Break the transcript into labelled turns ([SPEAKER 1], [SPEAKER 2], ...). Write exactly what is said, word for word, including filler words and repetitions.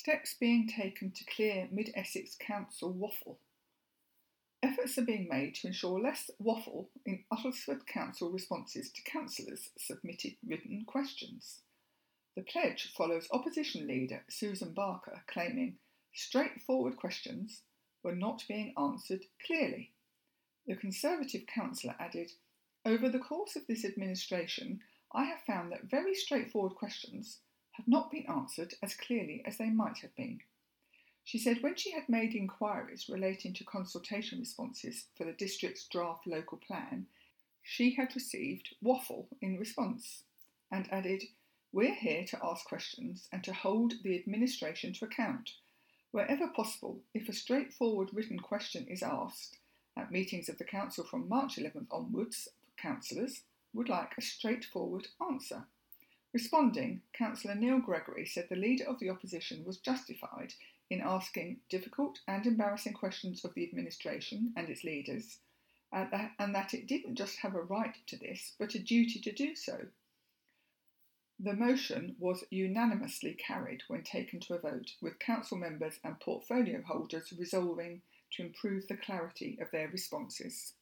[SPEAKER 1] Steps being taken to clear Mid-Essex Council waffle. Efforts are being made to ensure less waffle in Uttlesford Council responses to councillors' submitted written questions. The pledge follows opposition leader Susan Barker claiming straightforward questions were not being answered clearly. The Conservative councillor added, "Over the course of this administration, I have found that very straightforward questions have not been answered as clearly as they might have been." She said when she had made inquiries relating to consultation responses for the district's draft local plan, she had received waffle in response, and added, "We're here to ask questions and to hold the administration to account. Wherever possible, if a straightforward written question is asked at meetings of the council from March eleventh onwards, councillors would like a straightforward answer." Responding, Councillor Neil Gregory said the Leader of the Opposition was justified in asking difficult and embarrassing questions of the administration and its leaders, and that, and that it didn't just have a right to this, but a duty to do so. The motion was unanimously carried when taken to a vote, with council members and portfolio holders resolving to improve the clarity of their responses.